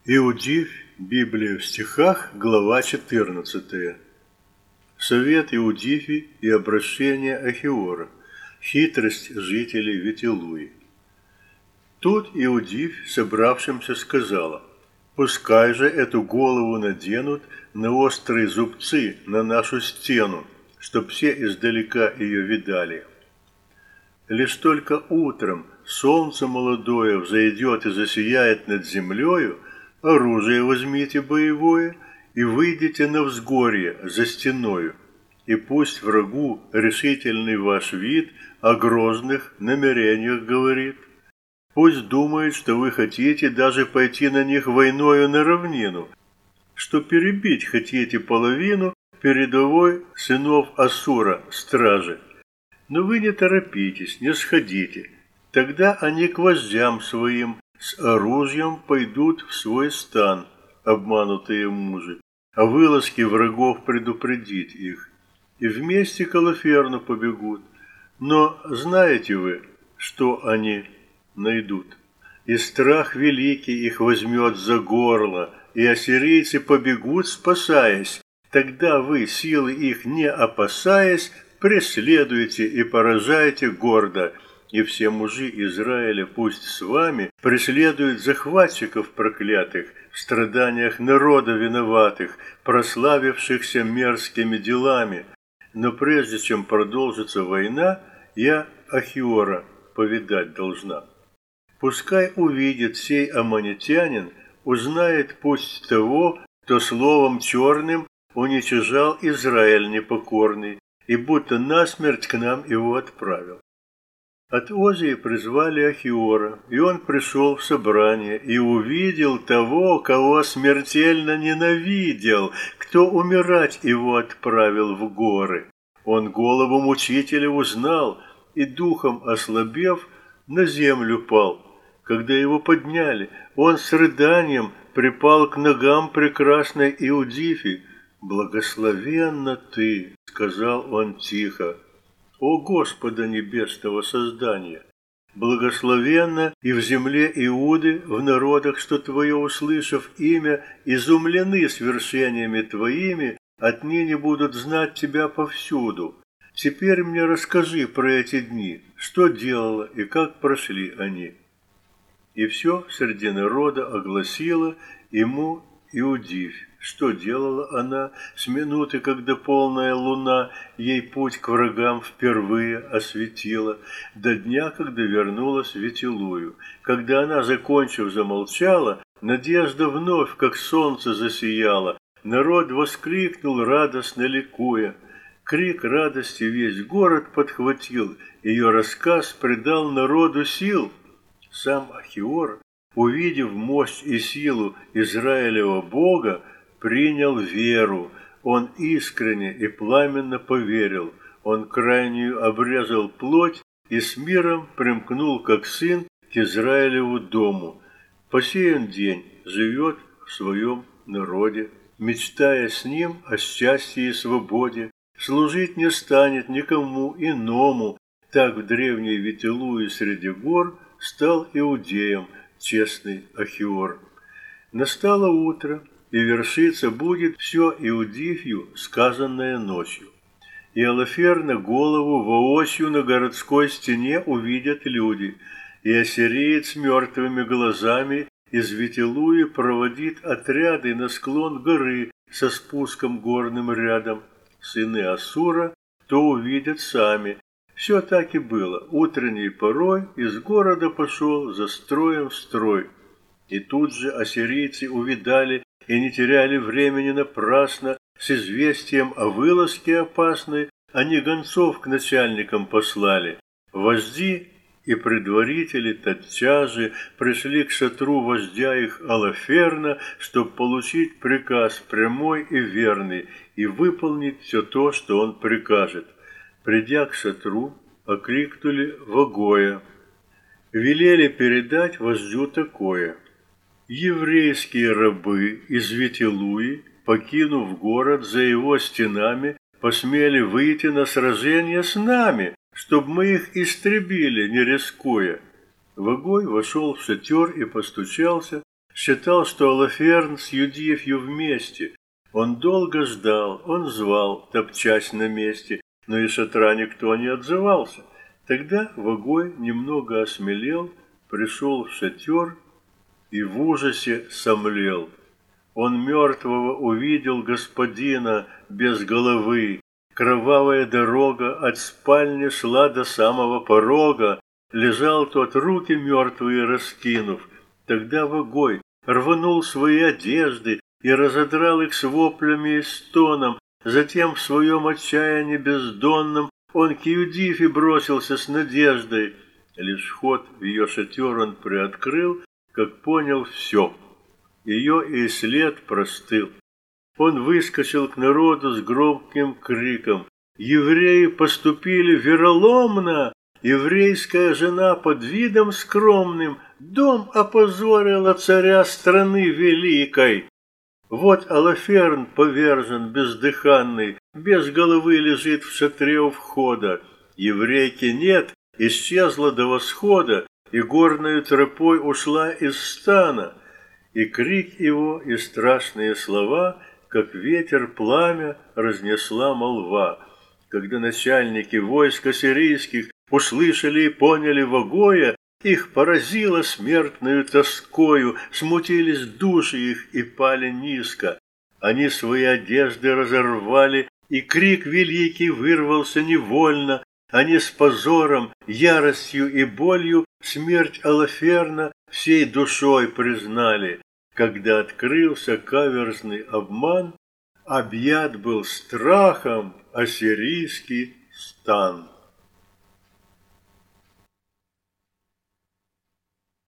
Иудивь, Библия в стихах, глава 14. Совет Иудифи и обращение Ахиора. Хитрость жителей Витилуи. Тут Иудифь собравшимся сказала: «Пускай же эту голову наденут на острые зубцы на нашу стену, чтоб все издалека ее видали. Лишь только утром солнце молодое взойдет и засияет над землею, оружие возьмите боевое и выйдите на взгорье за стеною, и пусть врагу решительный ваш вид о грозных намерениях говорит. Пусть думает, что вы хотите даже пойти на них войною на равнину, что перебить хотите половину передовой сынов Ассура, стражи. Но вы не торопитесь, не сходите. Тогда они к вождям своим с оружием пойдут в свой стан, обманутые мужи, а вылазки врагов предупредить их, и вместе к Алоферну побегут. Но знаете вы, что они найдут? И страх великий их возьмет за горло, и ассирийцы побегут, спасаясь. Тогда вы, силы их не опасаясь, преследуйте и поражайте гордо, и все мужи Израиля пусть с вами преследуют захватчиков проклятых, в страданиях народа виноватых, прославившихся мерзкими делами. Но прежде чем продолжится война, я Ахиора повидать должна. Пускай увидит сей аммонитянин, узнает пусть того, кто словом черным уничижал Израиль непокорный, и будто насмерть к нам его отправил. От Озии призвали Ахиора, и он пришел в собрание и увидел того, кого смертельно ненавидел, кто умирать его отправил в горы. Он голову мучителя узнал, и духом ослабев, на землю пал. Когда его подняли, он с рыданием припал к ногам прекрасной Иудифи. «Благословенна ты», — сказал он тихо, — «о Господа небесного создания! Благословенна и в земле Иуды, в народах, что твое, услышав имя, изумлены свершениями твоими, отныне будут знать тебя повсюду. Теперь мне расскажи про эти дни, что делала и как прошли они». И все среди народа огласила ему Иудифь, что делала она с минуты, когда полная луна ей путь к врагам впервые осветила, до дня, когда вернулась в Витилую. Когда она, закончив, замолчала, надежда вновь, как солнце, засияла. Народ воскликнул, радостно ликуя. Крик радости весь город подхватил, ее рассказ придал народу сил. Сам Ахиор, увидев мощь и силу Израилева Бога, принял веру. Он искренне и пламенно поверил. Он крайнюю обрезал плоть и с миром примкнул, как сын, к Израилеву дому. По сей день живет в своем народе, мечтая с ним о счастье и свободе. Служить не станет никому иному. Так в древней Витилуе среди гор стал иудеем честный Ахиор. Настало утро, и вершиться будет все Иудифью, сказанное ночью. И Алоферна голову воочию на городской стене увидят люди, и ассириец мертвыми глазами из Витилуи проводит отряды на склон горы со спуском горным рядом. Сыны Ассура то увидят сами. Все так и было. Утренней порой из города пошел за строем в строй. И тут же ассирийцы увидали и не теряли времени напрасно. С известием о вылазке опасной они гонцов к начальникам послали. Вожди и предварители тотчас же пришли к шатру вождя их Алоферна, чтобы получить приказ прямой и верный и выполнить все то, что он прикажет. Придя к шатру, окликнули Вагоя. Велели передать вождю такое: еврейские рабы из Витилуи, покинув город за его стенами, посмели выйти на сражение с нами, чтобы мы их истребили, не рискуя. Вагой вошел в шатер и постучался. считал, что Алаферн с Юдифью вместе. Он долго ждал, он звал, топчась на месте, но из шатра никто не отзывался. Тогда Вагой немного осмелел, пришел в шатер и в ужасе сомлел. Он мертвого увидел господина без головы. Кровавая дорога от спальни шла до самого порога. Лежал тот, руки мертвые раскинув. Тогда Вагой рванул свои одежды и разодрал их с воплями и стоном. Затем в своем отчаянии бездонном он к Юдифе бросился с надеждой. Лишь вход в ее шатер он приоткрыл, как понял все. Ее и след простыл. Он выскочил к народу с громким криком: «Евреи поступили вероломно! Еврейская жена под видом скромным дом опозорила царя страны великой! Вот Алаферн повержен, бездыханный, без головы лежит в шатре у входа. Еврейки нет, исчезла до восхода, и горною тропой ушла из стана». И крик его, и страшные слова, как ветер пламя, разнесла молва. Когда начальники войск ассирийских услышали и поняли Вагоя, их поразило смертную тоскою, смутились души их и пали низко. Они свои одежды разорвали, и крик великий вырвался невольно. Они с позором, яростью и болью смерть Алаферна всей душой признали. Когда открылся каверзный обман, объят был страхом ассирийский стан.